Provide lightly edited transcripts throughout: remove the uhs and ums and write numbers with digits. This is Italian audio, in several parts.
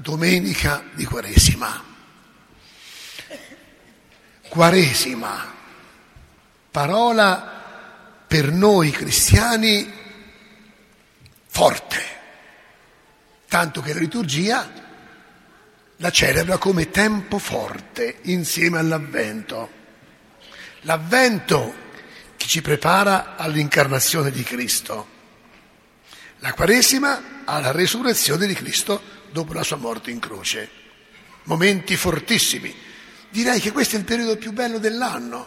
domenica di Quaresima. Quaresima, parola per noi cristiani forte, tanto che la liturgia la celebra come tempo forte insieme all'Avvento. L'Avvento che ci prepara all'incarnazione di Cristo, la Quaresima alla resurrezione di Cristo dopo la sua morte in croce. Momenti fortissimi. Direi che questo è il periodo più bello dell'anno,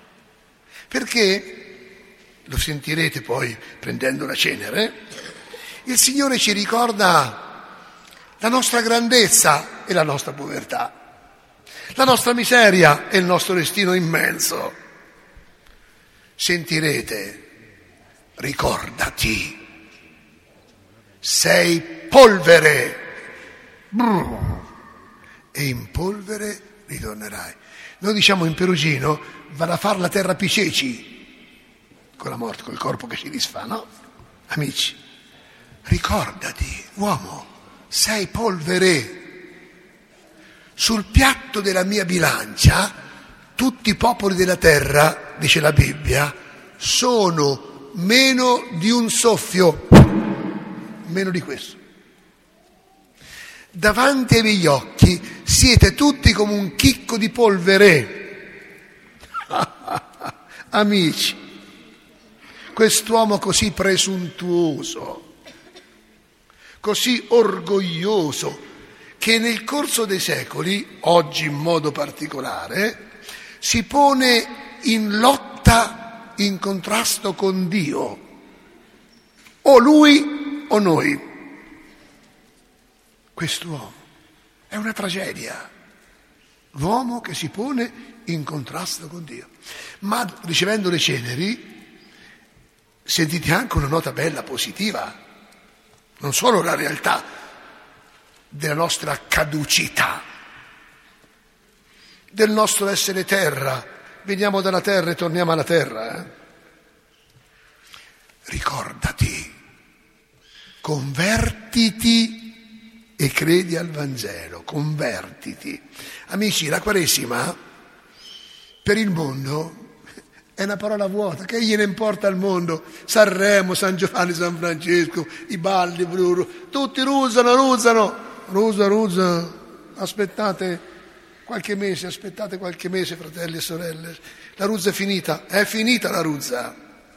perché, lo sentirete poi prendendo la cenere, il Signore ci ricorda la nostra grandezza e la nostra povertà, la nostra miseria e il nostro destino immenso. Sentirete, ricordati, sei polvere, e in polvere ritornerai. Noi diciamo in perugino, vado a far la terra piceci, con la morte, col corpo che si disfà, no? Amici, ricordati, uomo, sei polvere. Sul piatto della mia bilancia, tutti i popoli della terra, dice la Bibbia, sono meno di un soffio, meno di questo. Davanti ai miei occhi siete tutti come un chicco di polvere. Amici, quest'uomo così presuntuoso, così orgoglioso, che nel corso dei secoli, oggi in modo particolare, si pone in lotta, in contrasto con Dio. O lui o noi. Quest'uomo è una tragedia, l'uomo che si pone in contrasto con Dio. Ma ricevendo le ceneri sentite anche una nota bella, positiva, non solo la realtà della nostra caducità, del nostro essere terra, veniamo dalla terra e torniamo alla terra. Ricordati, convertiti e credi al Vangelo, convertiti. Amici, la Quaresima per il mondo è una parola vuota, che gliene importa al mondo? Sanremo, San Giovanni, San Francesco, i balli, tutti ruzzano, aspettate qualche mese, fratelli e sorelle, la ruzza è finita la ruzza.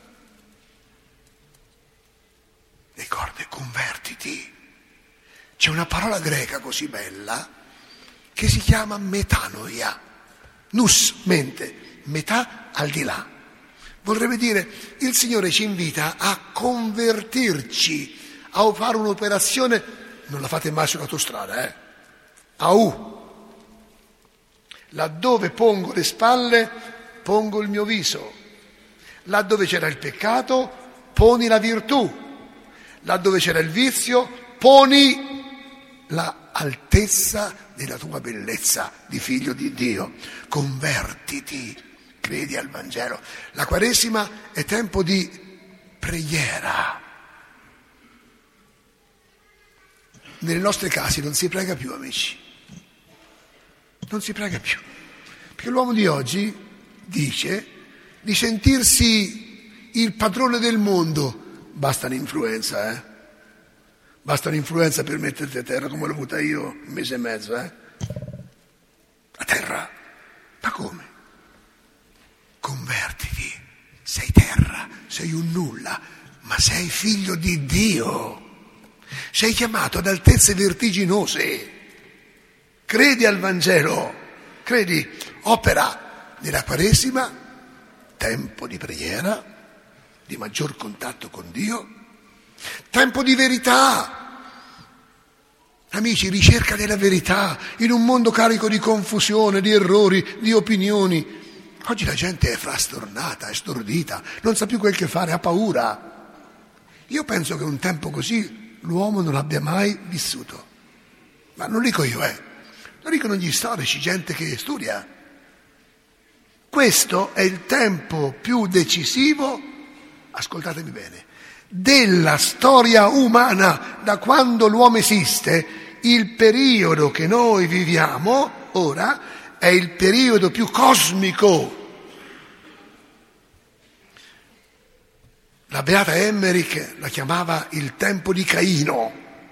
Ricorda, convertiti. C'è una parola greca così bella che si chiama metanoia, nous, mente, metà al di là. Vorrebbe dire, il Signore ci invita a convertirci, a fare un'operazione, non la fate mai sull'autostrada, a U. Laddove pongo le spalle, pongo il mio viso. Laddove c'era il peccato, poni la virtù. Laddove c'era il vizio, poni la altezza della tua bellezza di figlio di Dio. Convertiti, credi al Vangelo. La Quaresima è tempo di preghiera. Nelle nostre case non si prega più, amici. Non si prega più. Perché l'uomo di oggi dice di sentirsi il padrone del mondo. Basta un'influenza, Basta un'influenza per metterti a terra come l'ho avuta io un mese e mezzo, A terra? Ma come? Convertiti, sei terra, sei un nulla, ma sei figlio di Dio. Sei chiamato ad altezze vertiginose. Credi al Vangelo, credi, opera nella Quaresima, tempo di preghiera, di maggior contatto con Dio, tempo di verità. Amici, ricerca della verità in un mondo carico di confusione, di errori, di opinioni. Oggi la gente è frastornata, è stordita, non sa più quel che fare, ha paura. Io penso che un tempo così l'uomo non abbia mai vissuto. Ma non dico io, lo dicono gli storici, gente che studia. Questo è il tempo più decisivo, ascoltatemi bene, della storia umana, da quando l'uomo esiste, il periodo che noi viviamo ora è il periodo più cosmico. La beata Emmerich la chiamava il tempo di Caino.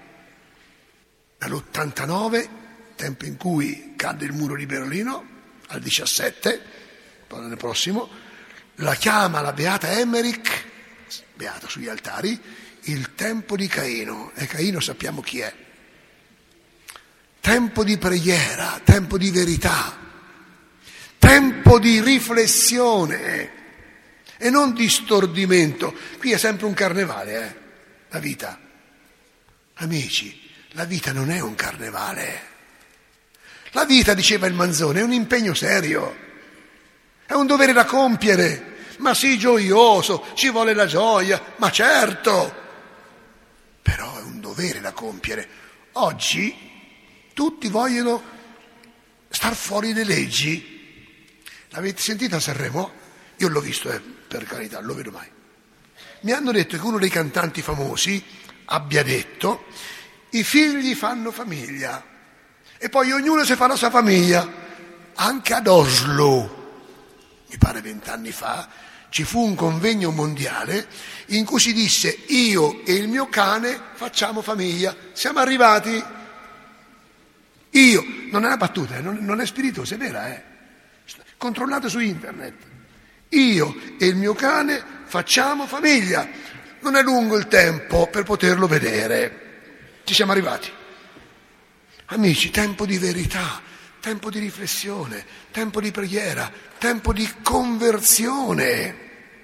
Dall'89, tempo in cui cadde il muro di Berlino, al 17, poi l'anno prossimo, la chiama la beata Emmerich, beata sugli altari, il tempo di Caino. E Caino sappiamo chi è. Tempo di preghiera, tempo di verità, tempo di riflessione e non di stordimento. Qui è sempre un carnevale, la vita. Amici, la vita non è un carnevale. La vita, diceva il Manzone, è un impegno serio, è un dovere da compiere, ma sì, gioioso, ci vuole la gioia, ma certo, però è un dovere da compiere. Oggi tutti vogliono star fuori le leggi. L'avete sentito a Sanremo? Io l'ho visto, per carità, lo vedo mai. Mi hanno detto che uno dei cantanti famosi abbia detto: i figli fanno famiglia e poi ognuno si fa la sua famiglia. Anche ad Oslo, mi pare 20 anni fa, ci fu un convegno mondiale in cui si disse: io e il mio cane facciamo famiglia. Siamo arrivati. Io, non è una battuta, non è spiritosa, è vera, controllate su internet. Io e il mio cane facciamo famiglia. Non è lungo il tempo per poterlo vedere. Ci siamo arrivati. Amici, tempo di verità, tempo di riflessione, tempo di preghiera, tempo di conversione.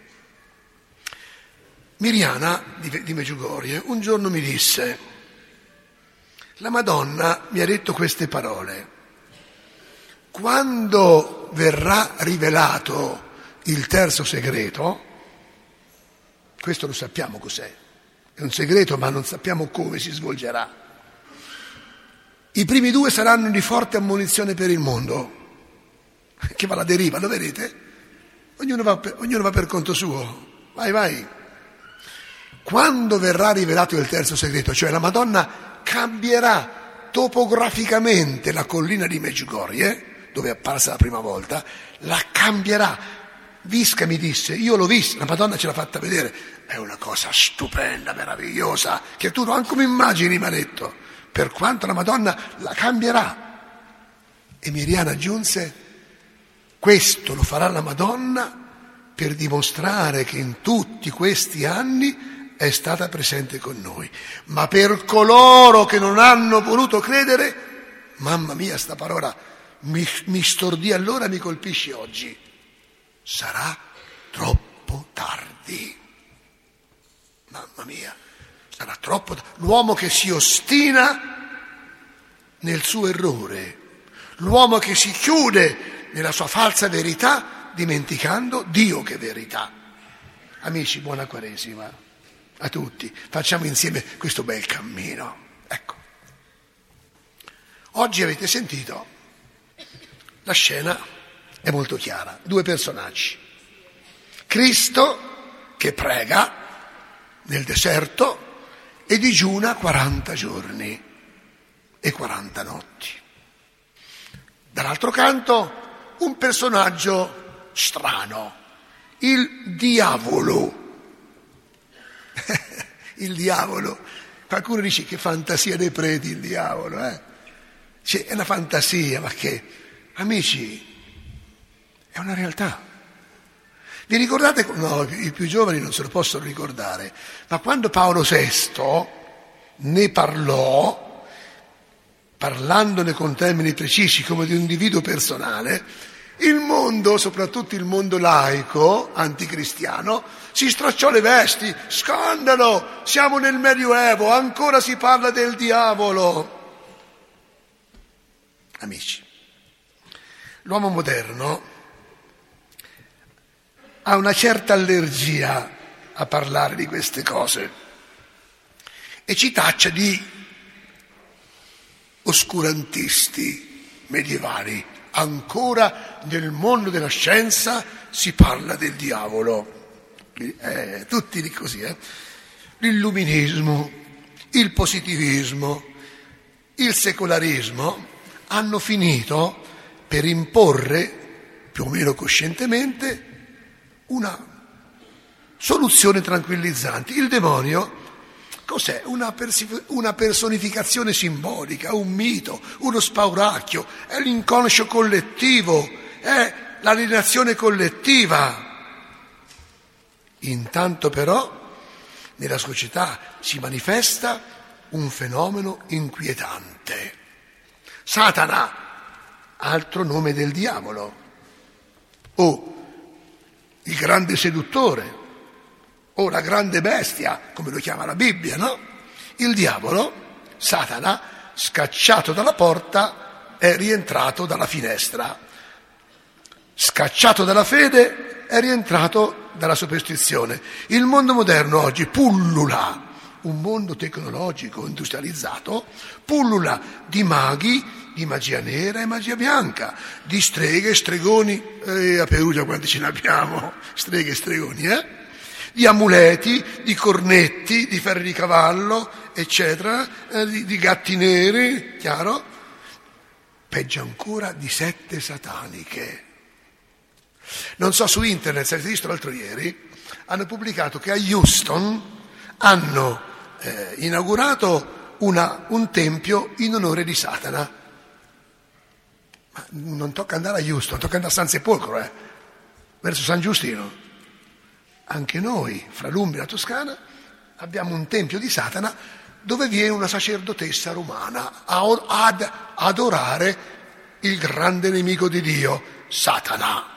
Miriana di Medjugorje un giorno mi disse: la Madonna mi ha detto queste parole: quando verrà rivelato il terzo segreto, questo lo sappiamo cos'è, è un segreto ma non sappiamo come si svolgerà, i primi due saranno di forte ammonizione per il mondo, che va alla deriva, lo vedete? Ognuno va per conto suo, vai. Quando verrà rivelato il terzo segreto, cioè la Madonna cambierà topograficamente la collina di Medjugorje, dove è apparsa la prima volta, la cambierà. Visca mi disse, io l'ho vista, la Madonna ce l'ha fatta vedere, è una cosa stupenda, meravigliosa, che tu non come immagini, mi ha detto, per quanto la Madonna la cambierà. E Miriana aggiunse: questo lo farà la Madonna per dimostrare che in tutti questi anni è stata presente con noi. Ma per coloro che non hanno voluto credere, mamma mia, sta parola mi stordì allora, mi colpisce oggi, sarà troppo tardi. Mamma mia, sarà troppo tardi. L'uomo che si ostina nel suo errore, l'uomo che si chiude nella sua falsa verità, dimenticando Dio che è verità. Amici, buona Quaresima a tutti, facciamo insieme questo bel cammino. Ecco, oggi avete sentito, la scena è molto chiara, due personaggi: Cristo che prega nel deserto e digiuna 40 giorni e 40 notti. Dall'altro canto un personaggio strano, il diavolo. Il diavolo, qualcuno dice che fantasia dei preti il diavolo, Cioè, è una fantasia, ma che, amici, è una realtà. Vi ricordate? No, i più giovani non se lo possono ricordare, ma quando Paolo VI ne parlò, parlandone con termini precisi come di un individuo personale, il mondo, soprattutto il mondo laico, anticristiano, si stracciò le vesti. Scandalo! Siamo nel Medioevo, ancora si parla del diavolo. Amici, l'uomo moderno ha una certa allergia a parlare di queste cose e ci taccia di oscurantisti medievali. Ancora nel mondo della scienza si parla del diavolo, tutti di così, l'illuminismo, il positivismo, il secolarismo hanno finito per imporre, più o meno coscientemente, una soluzione tranquillizzante. Il demonio cos'è? Una personificazione simbolica, un mito, uno spauracchio, è l'inconscio collettivo, è l'alienazione collettiva. Intanto però nella società si manifesta un fenomeno inquietante. Satana, altro nome del diavolo, o il grande seduttore, o la grande bestia, come lo chiama la Bibbia, no? Il diavolo, Satana, scacciato dalla porta, è rientrato dalla finestra. Scacciato dalla fede, è rientrato dalla superstizione. Il mondo moderno oggi pullula, un mondo tecnologico, industrializzato, pullula di maghi, di magia nera e magia bianca, di streghe, stregoni, a Perugia quanti ce ne abbiamo, streghe e stregoni, di amuleti, di cornetti, di ferri di cavallo, eccetera, di gatti neri, chiaro? Peggio ancora, di sette sataniche. Non so, su internet, se avete visto l'altro ieri, hanno pubblicato che a Houston hanno inaugurato un tempio in onore di Satana. Ma non tocca andare a Houston, tocca andare a San Sepolcro, verso San Giustino. Anche noi, fra l'Umbria e la Toscana, abbiamo un tempio di Satana dove viene una sacerdotessa romana ad adorare il grande nemico di Dio, Satana.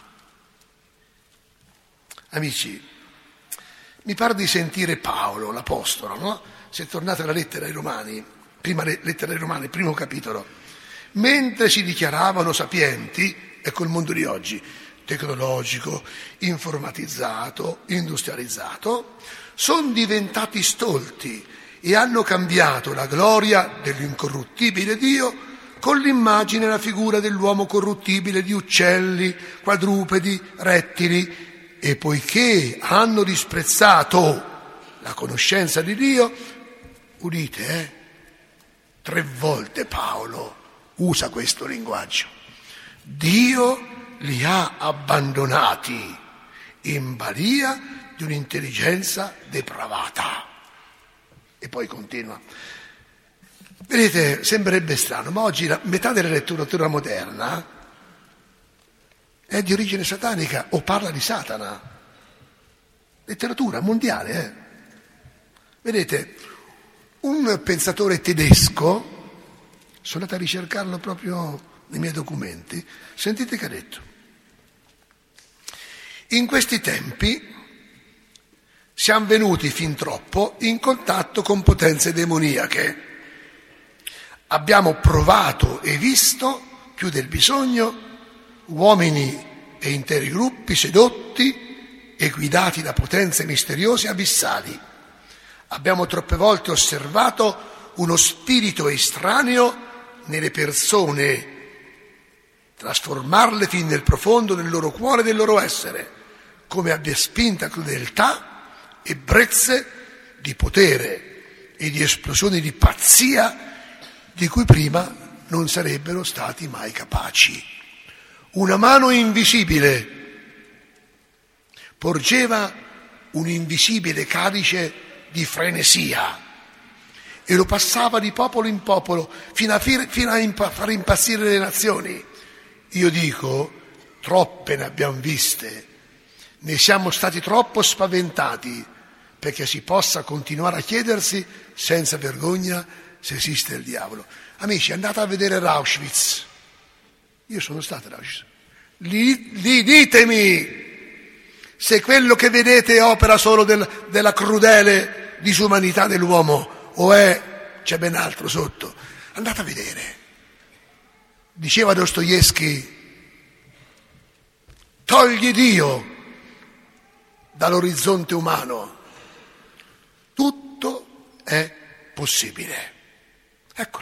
Amici, mi pare di sentire Paolo, l'Apostolo, no? Se tornate alla lettera ai Romani, prima lettera ai Romani, primo capitolo, mentre si dichiaravano sapienti, ecco il mondo di oggi, tecnologico, informatizzato, industrializzato, sono diventati stolti e hanno cambiato la gloria dell'incorruttibile Dio con l'immagine e la figura dell'uomo corruttibile, di uccelli, quadrupedi, rettili, e poiché hanno disprezzato la conoscenza di Dio, udite, 3 volte Paolo usa questo linguaggio, Dio li ha abbandonati in balia di un'intelligenza depravata. E poi continua. Vedete, sembrerebbe strano, ma oggi la metà della letteratura moderna è di origine satanica o parla di Satana. Letteratura mondiale, Vedete, un pensatore tedesco, sono andato a ricercarlo proprio nei miei documenti, sentite che ha detto. In questi tempi siamo venuti fin troppo in contatto con potenze demoniache. Abbiamo provato e visto, più del bisogno, uomini e interi gruppi sedotti e guidati da potenze misteriose e abissali. Abbiamo troppe volte osservato uno spirito estraneo nelle persone, trasformarle fin nel profondo del loro cuore e del loro essere, come abbia spinta crudeltà, ebbrezze di potere e di esplosioni di pazzia di cui prima non sarebbero stati mai capaci. Una mano invisibile porgeva un invisibile calice di frenesia e lo passava di popolo in popolo fino a far impazzire le nazioni. Io dico, troppe ne abbiamo viste, ne siamo stati troppo spaventati perché si possa continuare a chiedersi senza vergogna se esiste il diavolo. Amici, andate a vedere Auschwitz. Io sono stato ad Auschwitz. Lì ditemi se quello che vedete è opera solo della crudele disumanità dell'uomo o c'è ben altro sotto. Andate a vedere. Diceva Dostoevskij, togli Dio dall'orizzonte umano, tutto è possibile. Eccolo.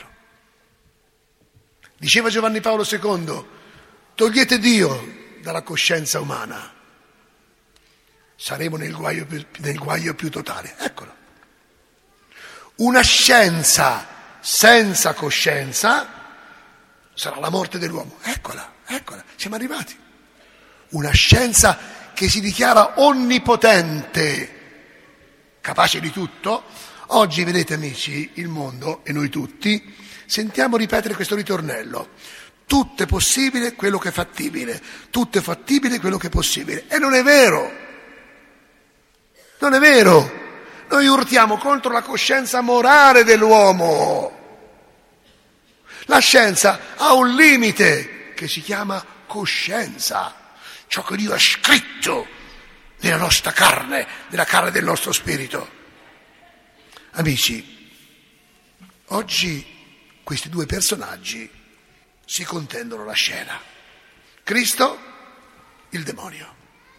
Diceva Giovanni Paolo II, togliete Dio dalla coscienza umana, saremo nel guaio più totale. Eccolo. Una scienza senza coscienza sarà la morte dell'uomo. Eccola, siamo arrivati. Una scienza che si dichiara onnipotente, capace di tutto. Oggi, vedete amici, il mondo e noi tutti sentiamo ripetere questo ritornello: tutto è possibile quello che è fattibile, tutto è fattibile quello che è possibile. E non è vero, non è vero. Noi urtiamo contro la coscienza morale dell'uomo. La scienza ha un limite che si chiama coscienza, ciò che Dio ha scritto nella nostra carne, nella carne del nostro spirito. Amici, oggi questi due personaggi si contendono la scena. Cristo, il demonio.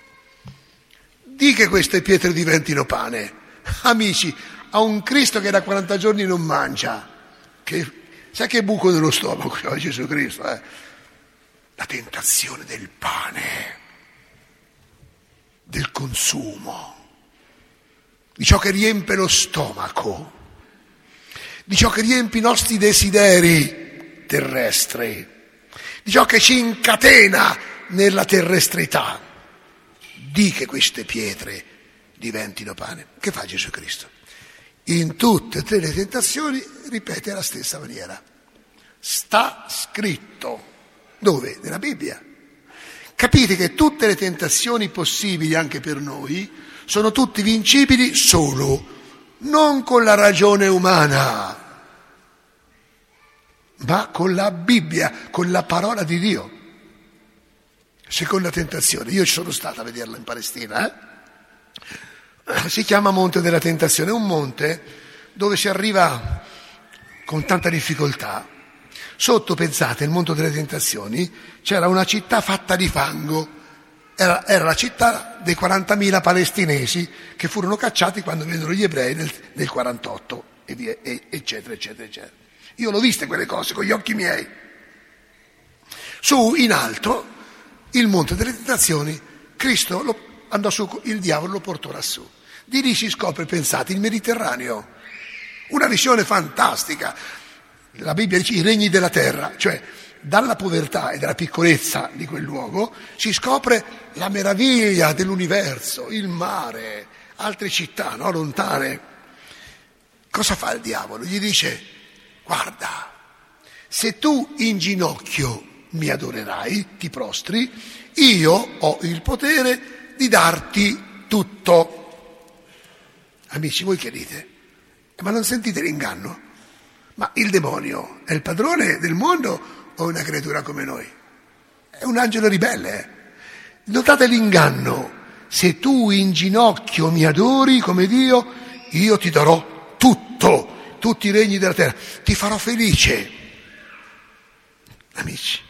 Di che queste pietre diventino pane. Amici, a un Cristo che da 40 giorni non mangia, sai che buco dello stomaco ha Gesù Cristo, La tentazione del pane, del consumo, di ciò che riempie lo stomaco, di ciò che riempie i nostri desideri terrestri, di ciò che ci incatena nella terrestrità. Di che queste pietre diventino pane. Che fa Gesù Cristo? In tutte e tre le tentazioni ripete la stessa maniera. Sta scritto. Dove? Nella Bibbia. Capite che tutte le tentazioni possibili anche per noi sono tutti vincibili solo, non con la ragione umana, ma con la Bibbia, con la parola di Dio. Seconda tentazione, io ci sono stato a vederla in Palestina, Si chiama Monte della Tentazione, è un monte dove si arriva con tanta difficoltà. Sotto, pensate, il Monte delle Tentazioni, c'era una città fatta di fango, era la città dei 40.000 palestinesi che furono cacciati quando vennero gli ebrei nel 48, e via, eccetera, eccetera, eccetera. Io l'ho viste quelle cose con gli occhi miei. Su, in alto, il Monte delle Tentazioni, Cristo andò su, il diavolo lo portò lassù. Di lì si scopre, pensate, il Mediterraneo. Una visione fantastica. La Bibbia dice i regni della terra, cioè dalla povertà e dalla piccolezza di quel luogo si scopre la meraviglia dell'universo, il mare, altre città, no, lontane. Cosa fa il diavolo? Gli dice: guarda, se tu in ginocchio mi adorerai, ti prostri, io ho il potere di darti tutto. Amici, voi che dite? Ma non sentite l'inganno? Ma il demonio è il padrone del mondo o è una creatura come noi? È un angelo ribelle. Notate l'inganno. Se tu in ginocchio mi adori come Dio, io ti darò tutto, tutti i regni della terra. Ti farò felice. Amici,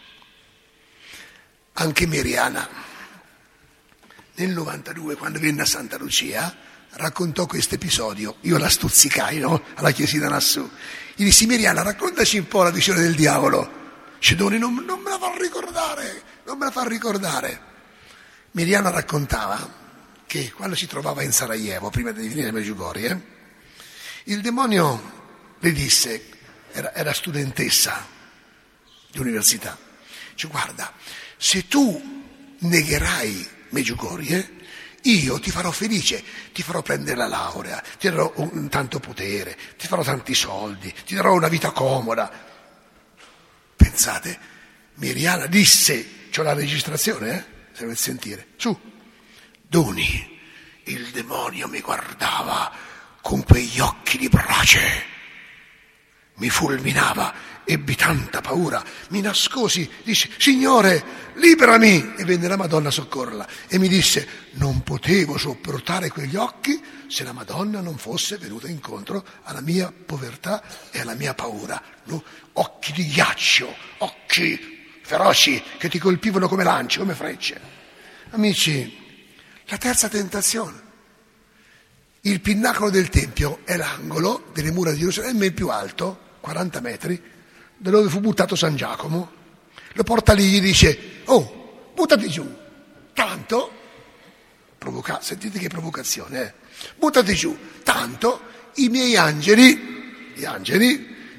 anche Miriana, nel 92, quando venne a Santa Lucia, raccontò questo episodio. Io la stuzzicai, no? Alla chiesina lassù. Gli dissi: Miriana, raccontaci un po' la visione del diavolo. Cedoni non me la fa ricordare, non me la fa ricordare. Miriana raccontava che quando si trovava in Sarajevo, prima di venire a Medjugorje, il demonio le disse, era studentessa di università, dice: guarda, se tu negherai Medjugorje, io ti farò felice, ti farò prendere la laurea, ti darò tanto potere, ti farò tanti soldi, ti darò una vita comoda. Pensate, Miriana disse, c'ho la registrazione, se volete sentire, su, Doni, il demonio mi guardava con quegli occhi di brace, mi fulminava, ebbi tanta paura, mi nascosi, disse: Signore, liberami! E venne la Madonna a soccorrerla e mi disse: non potevo sopportare quegli occhi se la Madonna non fosse venuta incontro alla mia povertà e alla mia paura. No? Occhi di ghiaccio, occhi feroci che ti colpivano come lance, come frecce. Amici, la terza tentazione. Il pinnacolo del Tempio è l'angolo delle mura di Gerusalemme, il più alto, 40 metri, da dove fu buttato San Giacomo. Lo porta lì, gli dice: oh, buttati giù, tanto, sentite che provocazione, buttati giù, tanto i miei angeli, gli angeli,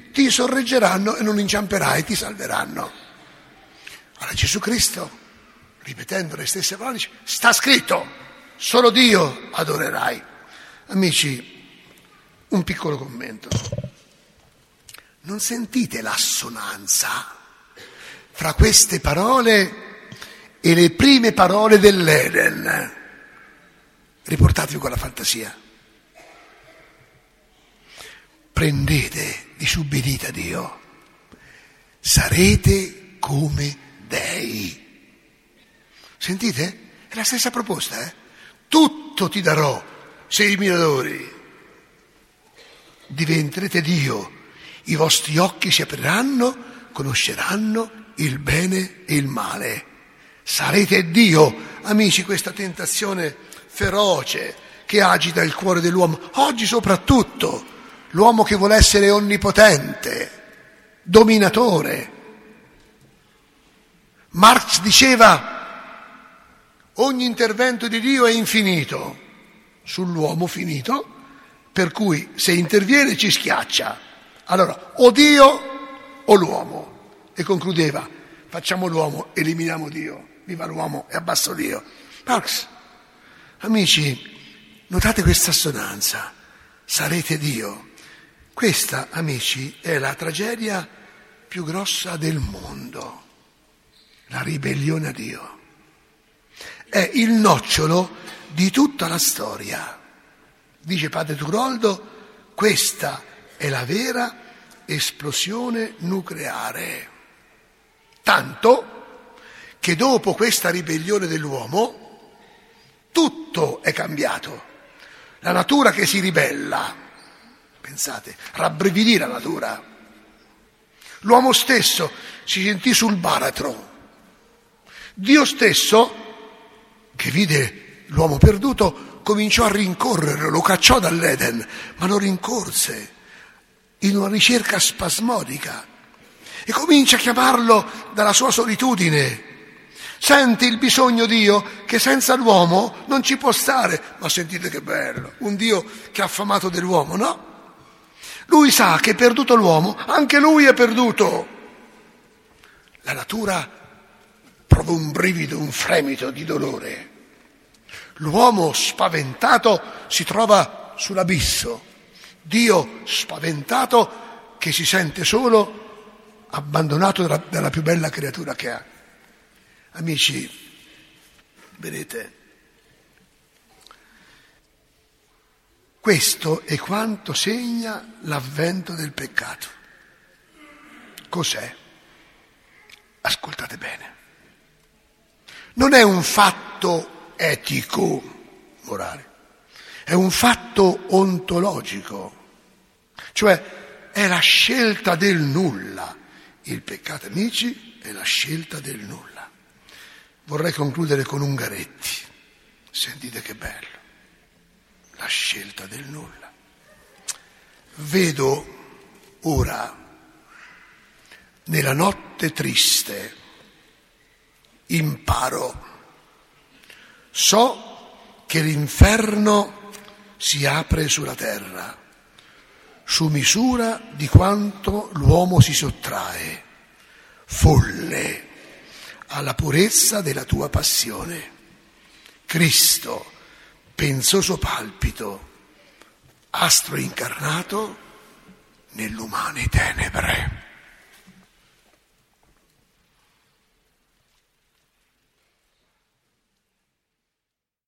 ti sorreggeranno e non inciamperai, ti salveranno. Allora Gesù Cristo, ripetendo le stesse parole, dice: sta scritto, solo Dio adorerai. Amici, un piccolo commento. Non sentite l'assonanza fra queste parole e le prime parole dell'Eden? Riportatevi con la fantasia. Prendete, disubbidite a Dio, sarete come dei. Sentite? È la stessa proposta, eh? Tutto ti darò se mi adori. Diventerete Dio, i vostri occhi si apriranno, conosceranno il bene e il male. Sarete Dio. Amici, questa tentazione feroce che agita il cuore dell'uomo, oggi soprattutto, l'uomo che vuole essere onnipotente, dominatore. Marx diceva: ogni intervento di Dio è infinito sull'uomo finito, per cui se interviene ci schiaccia. Allora, o Dio o l'uomo. E concludeva: facciamo l'uomo, eliminiamo Dio, viva l'uomo e abbasso Dio. Marx. Amici, notate questa assonanza, sarete Dio. Questa, amici, è la tragedia più grossa del mondo, la ribellione a Dio. È il nocciolo di tutta la storia. Dice padre Turoldo, questa è la vera esplosione nucleare. Tanto che dopo questa ribellione dell'uomo tutto è cambiato. La natura che si ribella, pensate, rabbrividì la natura. L'uomo stesso si sentì sul baratro. Dio stesso, che vide l'uomo perduto, cominciò a rincorrerlo, lo cacciò dall'Eden, ma lo rincorse in una ricerca spasmodica e comincia a chiamarlo dalla sua solitudine. Senti il bisogno Dio che senza l'uomo non ci può stare. Ma sentite che bello, un Dio che ha affamato dell'uomo, no? Lui sa che perduto l'uomo, anche lui è perduto. La natura prova un brivido, un fremito di dolore. L'uomo spaventato si trova sull'abisso. Dio spaventato che si sente solo, abbandonato dalla più bella creatura che ha. Amici, vedete, questo è quanto segna l'avvento del peccato. Cos'è? Ascoltate bene. Non è un fatto etico, morale, è un fatto ontologico, cioè è la scelta del nulla. Il peccato, amici, è la scelta del nulla. Vorrei concludere con Ungaretti. Sentite che bello. La scelta del nulla. Vedo ora, nella notte triste, imparo. So che l'inferno si apre sulla terra, su misura di quanto l'uomo si sottrae, folle, alla purezza della tua passione. Cristo, pensoso palpito, astro incarnato nell'umane tenebre.